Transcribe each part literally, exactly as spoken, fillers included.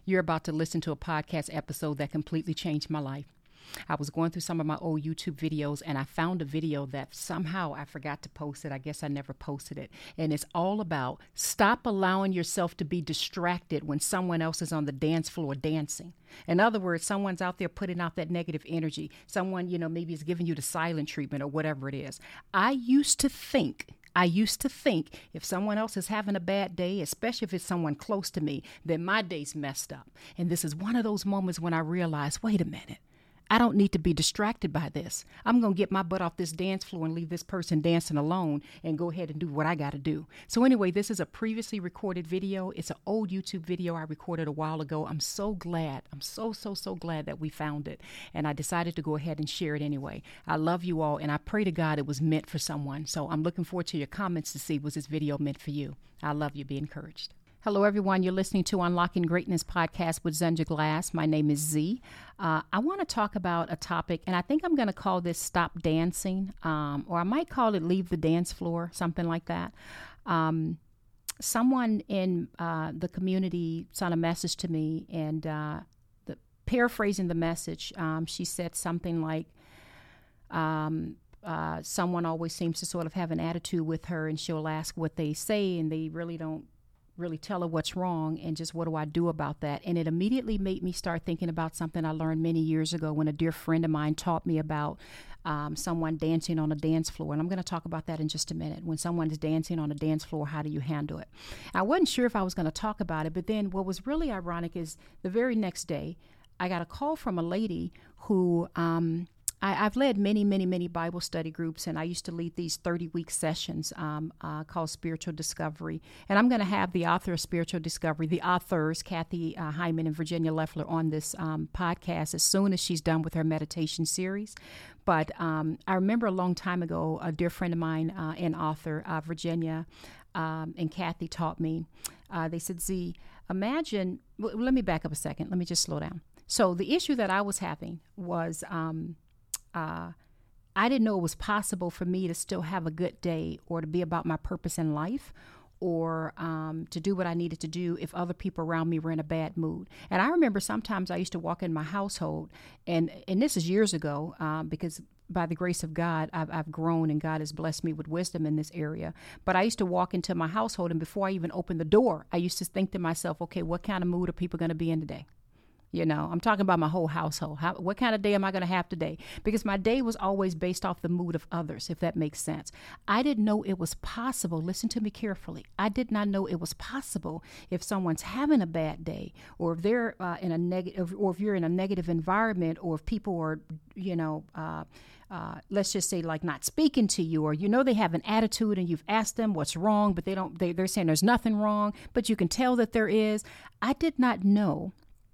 You're about to listen to a podcast episode that completely changed my life. I was going through some of my old YouTube videos and I found a video that somehow I forgot to post it. I guess I never posted it. And it's all about stop allowing yourself to be distracted when someone else is on the dance floor dancing. In other words, someone's out there putting out that negative energy. Someone, you know, maybe is giving you the silent treatment or whatever it is. I used to think I used to think if someone else is having a bad day, especially if it's someone close to me, then my day's messed up. And this is one of those moments when I realize, wait a minute. I don't need to be distracted by this. I'm going to get my butt off this dance floor and leave this person dancing alone and go ahead and do what I got to do. So anyway, this is a previously recorded video. It's an old YouTube video I recorded a while ago. I'm so glad. I'm so, so, so glad that we found it. And I decided to go ahead and share it anyway. I love you all, and I pray to God it was meant for someone. So I'm looking forward to your comments to see, was this video meant for you? I love you. Be encouraged. Hello, everyone. You're listening to Unlocking Greatness podcast with Zenja Glass. My name is Z. Uh, I want to talk about a topic, and I think I'm going to call this Stop Dancing, um, or I might call it Leave the Dance Floor, something like that. Um, someone in uh, the community sent a message to me, and uh, the, paraphrasing the message, um, she said something like, um, uh, someone always seems to sort of have an attitude with her, and she'll ask what they say, and they really don't really tell her what's wrong and just what do I do about that. And it immediately made me start thinking about something I learned many years ago when a dear friend of mine taught me about um, someone dancing on a dance floor. And I'm going to talk about that in just a minute. When someone's dancing on a dance floor, how do you handle it? I wasn't sure if I was going to talk about it, but then what was really ironic is the very next day, I got a call from a lady who um, I, I've led many, many, many Bible study groups, and I used to lead these thirty-week sessions um, uh, called Spiritual Discovery. And I'm going to have the author of Spiritual Discovery, the authors, Kathy uh, Hyman and Virginia Leffler, on this um, podcast as soon as she's done with her meditation series. But um, I remember a long time ago, a dear friend of mine uh, and author, uh, Virginia um, and Kathy, taught me. Uh, they said, Z, imagine, well, let me back up a second. Let me just slow down. So the issue that I was having was um, Uh, I didn't know it was possible for me to still have a good day or to be about my purpose in life or um, to do what I needed to do if other people around me were in a bad mood. And I remember sometimes I used to walk in my household, and, and this is years ago um, because by the grace of God, I've, I've grown and God has blessed me with wisdom in this area. But I used to walk into my household, and before I even opened the door, I used to think to myself, okay, what kind of mood are people going to be in today? You know, I'm talking about my whole household. How, what kind of day am I going to have today? Because my day was always based off the mood of others, if that makes sense. I didn't know it was possible. Listen to me carefully. I did not know it was possible if someone's having a bad day, or if they're uh, in a negative, or if you're in a negative environment, or if people are, you know, uh, uh, let's just say like not speaking to you, or you know they have an attitude and you've asked them what's wrong, but they don't. They, they're saying there's nothing wrong, but you can tell that there is. I did not know.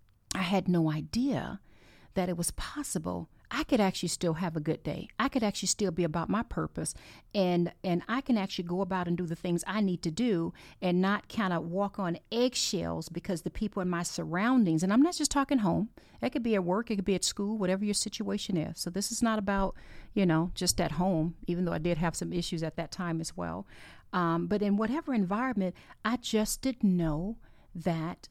I had no idea that it was possible. I could actually still have a good day. I could actually still be about my purpose, and and I can actually go about and do the things I need to do and not kind of walk on eggshells because the people in my surroundings, and I'm not just talking home. It could be at work, it could be at school, whatever your situation is. So this is not about, you know, just at home, even though I did have some issues at that time as well. Um, but in whatever environment, I just didn't know that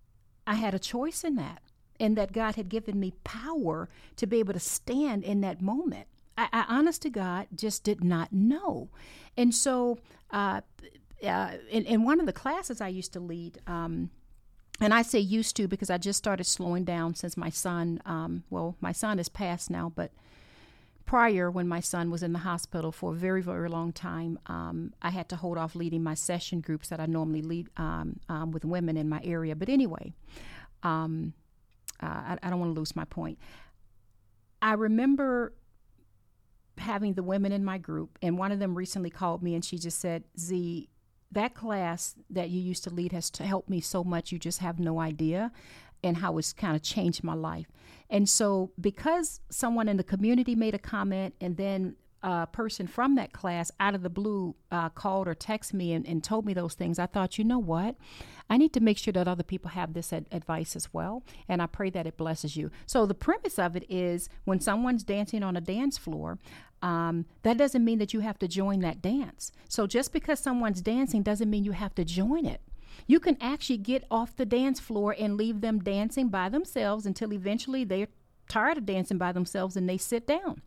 I had a choice in that, and that God had given me power to be able to stand in that moment. I, I honest to God, just did not know. And so uh, uh, in, in one of the classes I used to lead, um, and I say used to because I just started slowing down since my son, um, well, my son is passed now, but prior, when my son was in the hospital for a very, very long time, um, I had to hold off leading my session groups that I normally lead um, um, with women in my area. But anyway, um, uh, I, I don't want to lose my point. I remember having the women in my group, and one of them recently called me, and she just said, Z, that class that you used to lead has to help me so much, you just have no idea, and how it's kind of changed my life. And so because someone in the community made a comment, and then a person from that class out of the blue uh, called or texted me and, and told me those things, I thought, you know what? I need to make sure that other people have this ad- advice as well. And I pray that it blesses you. So the premise of it is when someone's dancing on a dance floor, um, that doesn't mean that you have to join that dance. So just because someone's dancing doesn't mean you have to join it. You can actually get off the dance floor and leave them dancing by themselves until eventually they're tired of dancing by themselves and they sit down.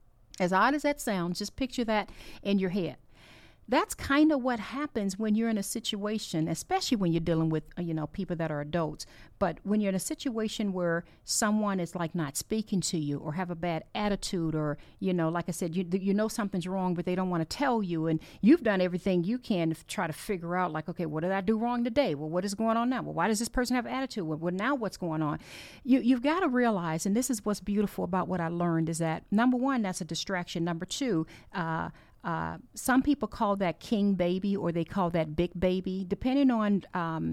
As odd as that sounds, just picture that in your head. That's kind of what happens when you're in a situation, especially when you're dealing with, you know, people that are adults. But when you're in a situation where someone is like not speaking to you or have a bad attitude, or, you know, like I said, you you know something's wrong, but they don't want to tell you, and you've done everything you can to try to figure out, like, okay, what did I do wrong today? Well, what is going on now? Well, why does this person have attitude? Well, well now what's going on? You, you've got to realize, and this is what's beautiful about what I learned, is that, number one, that's a distraction. Number two, uh, Uh, some people call that king baby, or they call that big baby, depending on um,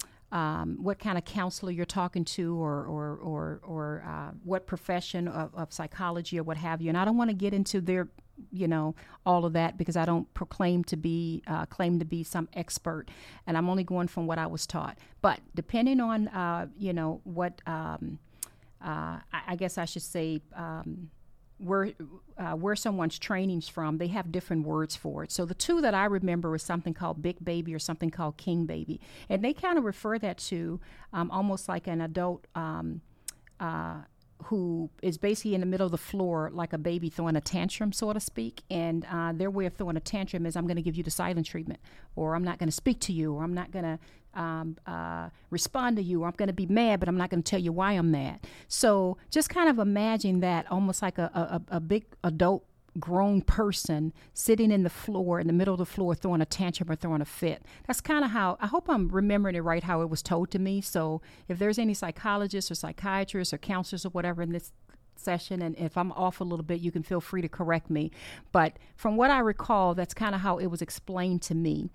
um, what kind of counselor you're talking to, or or or, or uh, what profession of, of psychology or what have you. And I don't want to get into their, you know, all of that, because I don't proclaim to be uh, claim to be some expert, and I'm only going from what I was taught. But depending on uh, you know what um, uh, I, I guess I should say. Um, where uh, where someone's training's from, they have different words for it. So the two that I remember is something called big baby or something called king baby. And they kind of refer that to um, almost like an adult um, uh, who is basically in the middle of the floor, like a baby throwing a tantrum, so to speak. And uh, their way of throwing a tantrum is, I'm going to give you the silent treatment, or I'm not going to speak to you, or I'm not going to um, uh, respond to you, or I'm going to be mad, but I'm not going to tell you why I'm mad. So just kind of imagine that almost like a, a, a big adult grown person sitting in the floor, in the middle of the floor, throwing a tantrum or throwing a fit. That's kind of how, I hope I'm remembering it right, how it was told to me. So if there's any psychologists or psychiatrists or counselors or whatever in this session, and if I'm off a little bit, you can feel free to correct me. But from what I recall, that's kind of how it was explained to me.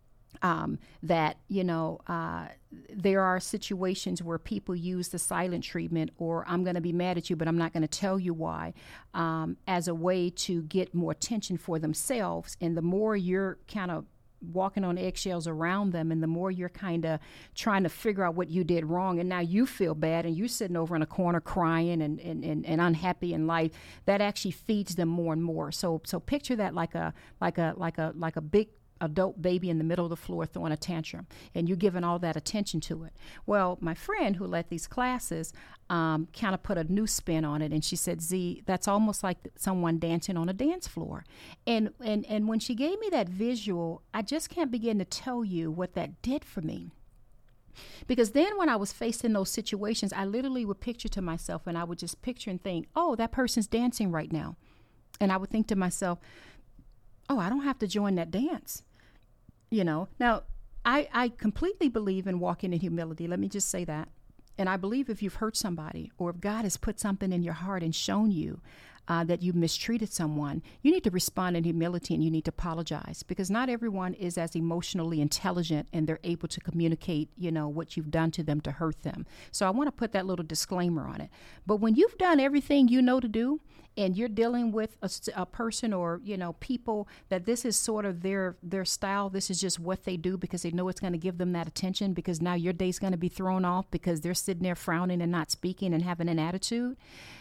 Um, that, you know, uh, there are situations where people use the silent treatment, or I'm going to be mad at you, but I'm not going to tell you why, um, as a way to get more attention for themselves. And the more you're kind of walking on eggshells around them, and the more you're kind of trying to figure out what you did wrong, and now you feel bad, and you're sitting over in a corner crying and, and, and, and unhappy in life, that actually feeds them more and more. So so picture that like a like a like a like a big adult baby in the middle of the floor throwing a tantrum, and you're giving all that attention to it. Well, my friend who led these classes um, kind of put a new spin on it, and she said, Z, that's almost like someone dancing on a dance floor. And, and, and when she gave me that visual, I just can't begin to tell you what that did for me. Because then when I was faced in those situations, I literally would picture to myself, and I would just picture and think, oh, that person's dancing right now. And I would think to myself, oh, I don't have to join that dance. You know, now I, I completely believe in walking in humility. Let me just say that. And I believe if you've hurt somebody, or if God has put something in your heart and shown you uh, that you mistreated someone, you need to respond in humility, and you need to apologize, because not everyone is as emotionally intelligent and they're able to communicate, you know, what you've done to them to hurt them. So I want to put that little disclaimer on it. But when you've done everything you know to do, and you're dealing with a, a person, or, you know, people that this is sort of their their style, this is just what they do because they know it's going to give them that attention, because now your day's going to be thrown off because they're sitting there frowning and not speaking and having an attitude.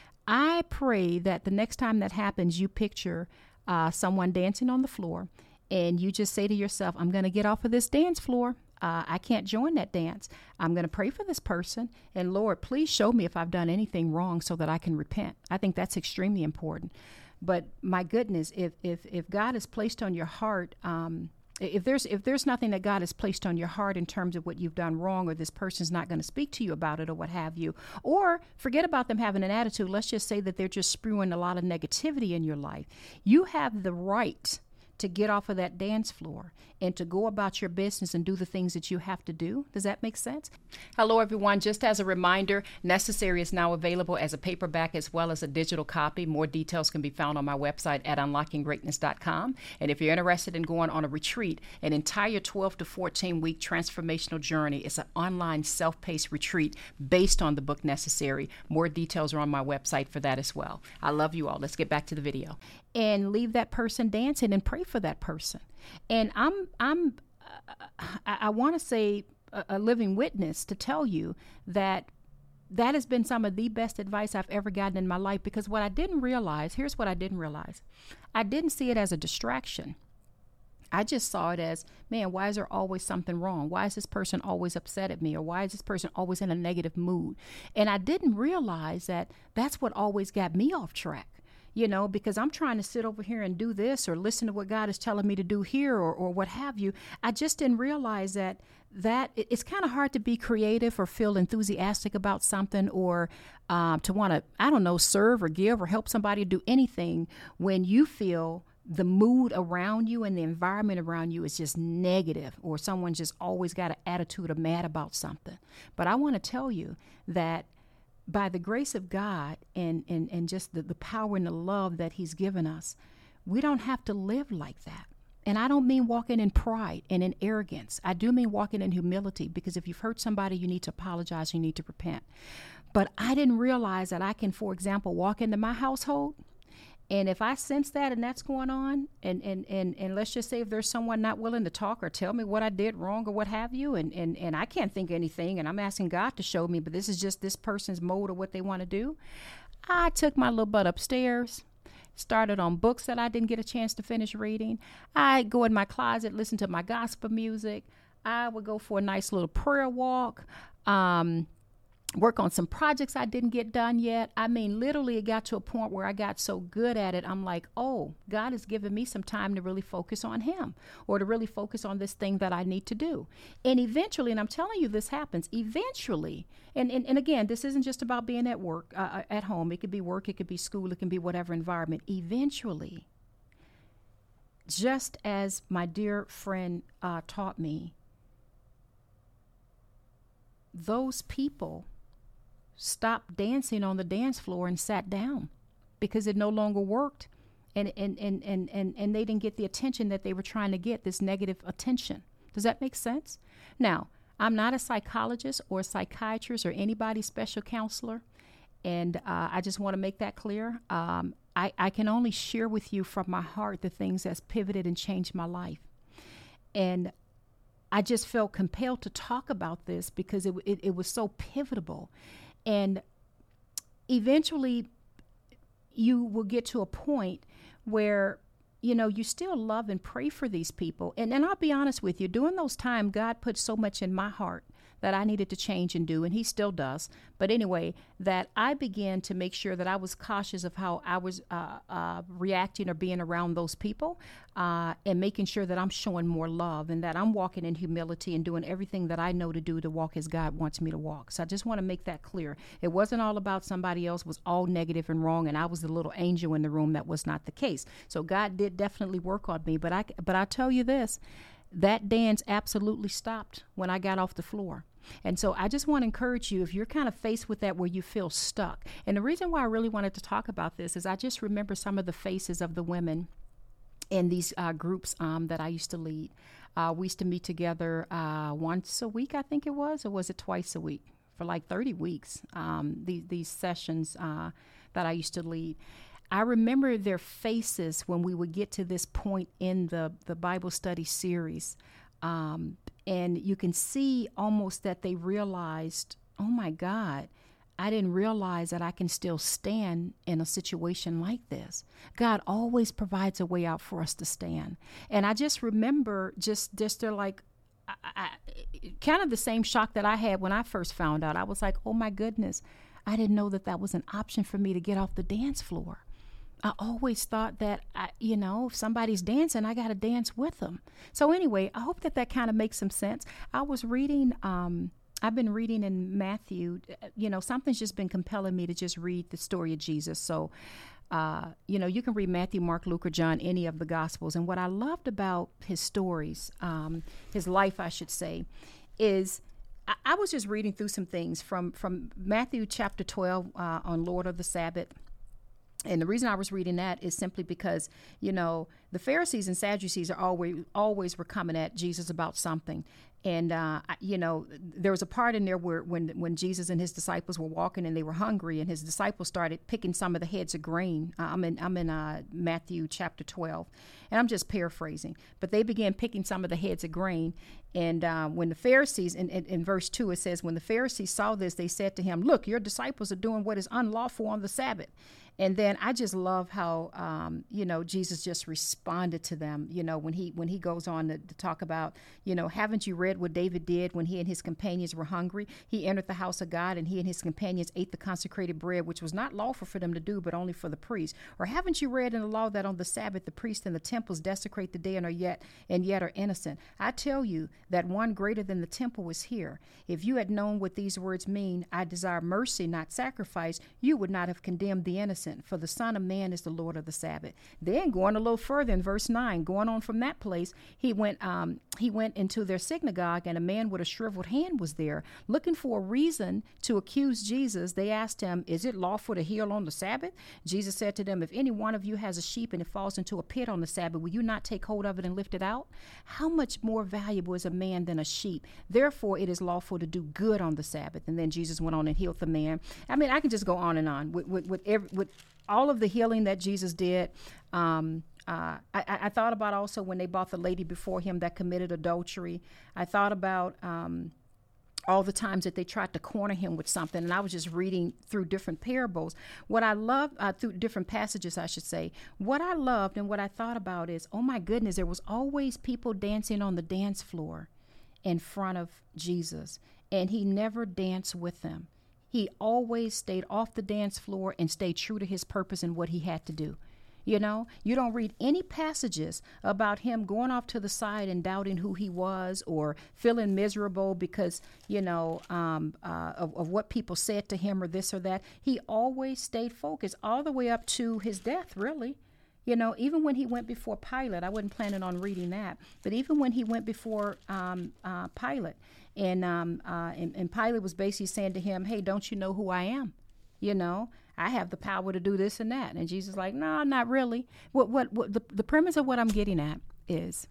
I pray that the next time that happens, you picture uh, someone dancing on the floor, and you just say to yourself, I'm going to get off of this dance floor. Uh, I can't join that dance. I'm going to pray for this person. And Lord, please show me if I've done anything wrong so that I can repent. I think that's extremely important. But my goodness, if if if God has placed on your heart, um, if there's if there's nothing that God has placed on your heart in terms of what you've done wrong, or this person's not going to speak to you about it, or what have you, or forget about them having an attitude. Let's just say that they're just spewing a lot of negativity in your life. You have the right to get off of that dance floor and to go about your business and do the things that you have to do. Does that make sense? Hello, everyone. Just as a reminder, Necessary is now available as a paperback as well as a digital copy. More details can be found on my website at unlocking greatness dot com. And if you're interested in going on a retreat, an entire twelve to fourteen week transformational journey, it's an online self-paced retreat based on the book Necessary. More details are on my website for that as well. I love you all. Let's get back to the video. And leave that person dancing and pray for that person. And I'm, I'm, uh, I, I want to say a, a living witness to tell you that that has been some of the best advice I've ever gotten in my life. Because what I didn't realize, here's what I didn't realize. I didn't see it as a distraction. I just saw it as, man, why is there always something wrong? Why is this person always upset at me? Or why is this person always in a negative mood? And I didn't realize that that's what always got me off track, you know, because I'm trying to sit over here and do this or listen to what God is telling me to do here or, or what have you. I just didn't realize that that it's kind of hard to be creative or feel enthusiastic about something or um, to want to, I don't know, serve or give or help somebody do anything when you feel the mood around you and the environment around you is just negative, or someone's just always got an attitude of mad about something. But I want to tell you that by the grace of God and, and, and just the, the power and the love that he's given us, we don't have to live like that. And I don't mean walking in pride and in arrogance. I do mean walking in humility, because if you've hurt somebody, you need to apologize, you need to repent. But I didn't realize that I can, for example, walk into my household, and if I sense that and that's going on, and, and, and, and let's just say if there's someone not willing to talk or tell me what I did wrong or what have you, and, and, and I can't think of anything, and I'm asking God to show me, but this is just this person's mode or what they want to do, I took my little butt upstairs, started on books that I didn't get a chance to finish reading. I'd go in my closet, listen to my gospel music. I would go for a nice little prayer walk. Um... work on some projects I didn't get done yet. I mean, literally it got to a point where I got so good at it, I'm like, oh, God has given me some time to really focus on him, or to really focus on this thing that I need to do. And eventually, and I'm telling you, this happens, eventually, and, and, and again, this isn't just about being at work, uh, at home. It could be work, it could be school, it can be whatever environment. Eventually, just as my dear friend uh, taught me, those people stopped dancing on the dance floor and sat down because it no longer worked, and and, and, and, and and they didn't get the attention that they were trying to get, this negative attention. Does that make sense? Now, I'm not a psychologist or a psychiatrist or anybody's special counselor, and uh, I just want to make that clear. Um, I, I can only share with you from my heart the things that's pivoted and changed my life. And I just felt compelled to talk about this because it, it, it was so pivotal. And eventually you will get to a point where, you know, you still love and pray for these people. And, and I'll be honest with you, during those times, God put so much in my heart that I needed to change and do, and he still does. But anyway, that I began to make sure that I was cautious of how I was uh, uh, reacting or being around those people, uh, and making sure that I'm showing more love and that I'm walking in humility and doing everything that I know to do to walk as God wants me to walk. So I just want to make that clear. It wasn't all about somebody else was all negative and wrong, and I was the little angel in the room. That was not the case. So God did definitely work on me. But I, but I tell you this, that dance absolutely stopped when I got off the floor. And so I just want to encourage you, if you're kind of faced with that where you feel stuck. And the reason why I really wanted to talk about this is I just remember some of the faces of the women in these uh, groups um, that I used to lead. Uh, we used to meet together uh, once a week, I think it was, or was it twice a week? For like thirty weeks, um, these, these sessions uh, that I used to lead. I remember their faces when we would get to this point in the, the Bible study series. Um, and you can see almost that they realized, oh my God, I didn't realize that I can still stand in a situation like this. God always provides a way out for us to stand. And I just remember just, just they're like, I, I, kind of the same shock that I had when I first found out. I was like, oh my goodness, I didn't know that that was an option for me to get off the dance floor. I always thought that, I, you know, if somebody's dancing, I got to dance with them. So anyway, I hope that that kind of makes some sense. I was reading, um, I've been reading in Matthew, you know, something's just been compelling me to just read the story of Jesus. So, uh, you know, you can read Matthew, Mark, Luke, or John, any of the Gospels. And what I loved about his stories, um, his life, I should say, is I, I was just reading through some things from, from Matthew chapter twelve uh, on Lord of the Sabbath. And the reason I was reading that is simply because, you know, the Pharisees and Sadducees are always always were coming at Jesus about something. And, uh, you know, there was a part in there where when when Jesus and his disciples were walking and they were hungry and his disciples started picking some of the heads of grain. Uh, I'm in I'm in uh, Matthew chapter twelve, and I'm just paraphrasing. But they began picking some of the heads of grain. And uh, when the Pharisees, in, in, in verse two, it says, when the Pharisees saw this, they said to him, look, your disciples are doing what is unlawful on the Sabbath. And then I just love how, um, you know, Jesus just responded to them, you know, when he when he goes on to, to talk about, you know, haven't you read what David did when he and his companions were hungry? He entered the house of God and he and his companions ate the consecrated bread, which was not lawful for them to do, but only for the priest. Or haven't you read in the law that on the Sabbath, the priests in the temples desecrate the day and are yet and yet are innocent? I tell you that one greater than the temple was here. If you had known what these words mean, I desire mercy, not sacrifice, you would not have condemned the innocent, for the Son of Man is the Lord of the Sabbath. Then going a little further in verse nine, going on from that place, he went um, he went into their synagogue, and a man with a shriveled hand was there. Looking for a reason to accuse Jesus, they asked him, is it lawful to heal on the Sabbath? Jesus said to them, if any one of you has a sheep and it falls into a pit on the Sabbath, will you not take hold of it and lift it out? How much more valuable is a man than a sheep? Therefore, it is lawful to do good on the Sabbath. And then Jesus went on and healed the man. I mean, I can just go on and on with with with, every, with all of the healing that Jesus did. Um, uh, I, I thought about also when they brought the lady before him that committed adultery. I thought about um, all the times that they tried to corner him with something. And I was just reading through different parables. What I loved, uh, through different passages, I should say, what I loved and what I thought about is, oh my goodness, there was always people dancing on the dance floor in front of Jesus. And he never danced with them. He always stayed off the dance floor and stayed true to his purpose and what he had to do. You know, you don't read any passages about him going off to the side and doubting who he was or feeling miserable because, you know, um, uh, of, of what people said to him or this or that. He always stayed focused all the way up to his death, really. You know, even when he went before Pilate, I wasn't planning on reading that, but even when he went before um, uh, Pilate, and, um, uh, and and Pilate was basically saying to him, hey, don't you know who I am? You know, I have the power to do this and that. And Jesus is like, no, not really. What, what, what the, the premise of what I'm getting at is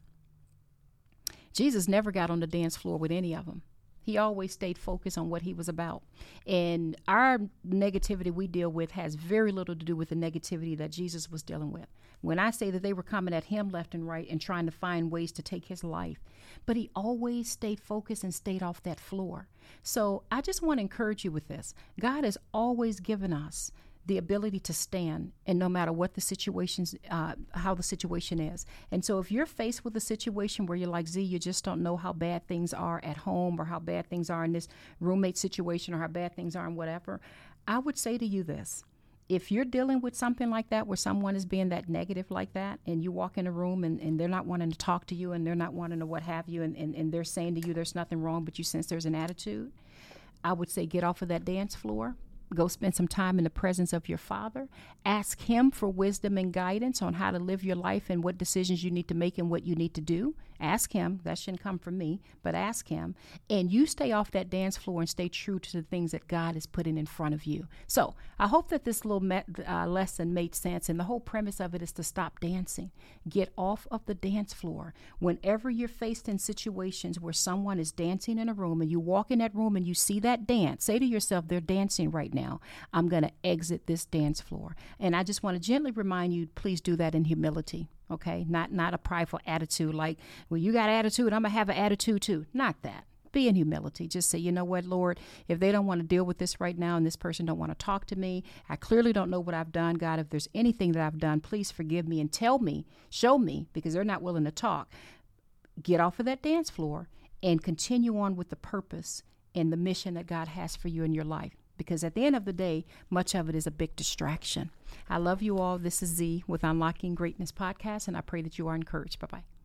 Jesus never got on the dance floor with any of them. He always stayed focused on what he was about. And our negativity we deal with has very little to do with the negativity that Jesus was dealing with. When I say that they were coming at him left and right and trying to find ways to take his life, but he always stayed focused and stayed off that floor. So I just want to encourage you with this. God has always given us the ability to stand, and no matter what the situations, uh, how the situation is. And so if you're faced with a situation where you're like, Z, you just don't know how bad things are at home or how bad things are in this roommate situation or how bad things are in whatever, I would say to you this. If you're dealing with something like that, where someone is being that negative like that, and you walk in a room and, and they're not wanting to talk to you and they're not wanting to what have you, and, and, and they're saying to you there's nothing wrong, but you sense there's an attitude, I would say get off of that dance floor. Go spend some time in the presence of your Father. Ask him for wisdom and guidance on how to live your life and what decisions you need to make and what you need to do. Ask him. That shouldn't come from me, but ask him. And you stay off that dance floor and stay true to the things that God is putting in front of you. So I hope that this little met, uh, lesson made sense. And the whole premise of it is to stop dancing. Get off of the dance floor. Whenever you're faced in situations where someone is dancing in a room and you walk in that room and you see that dance, say to yourself, they're dancing right now. Now, I'm going to exit this dance floor. And I just want to gently remind you, please do that in humility, okay? Not not a prideful attitude like, well, you got attitude, I'm going to have an attitude too. Not that. Be in humility. Just say, you know what, Lord, if they don't want to deal with this right now and this person don't want to talk to me, I clearly don't know what I've done. God, if there's anything that I've done, please forgive me and tell me, show me, because they're not willing to talk. Get off of that dance floor and continue on with the purpose and the mission that God has for you in your life. Because at the end of the day, much of it is a big distraction. I love you all. This is Z with Unlocking Greatness Podcast, and I pray that you are encouraged. Bye-bye.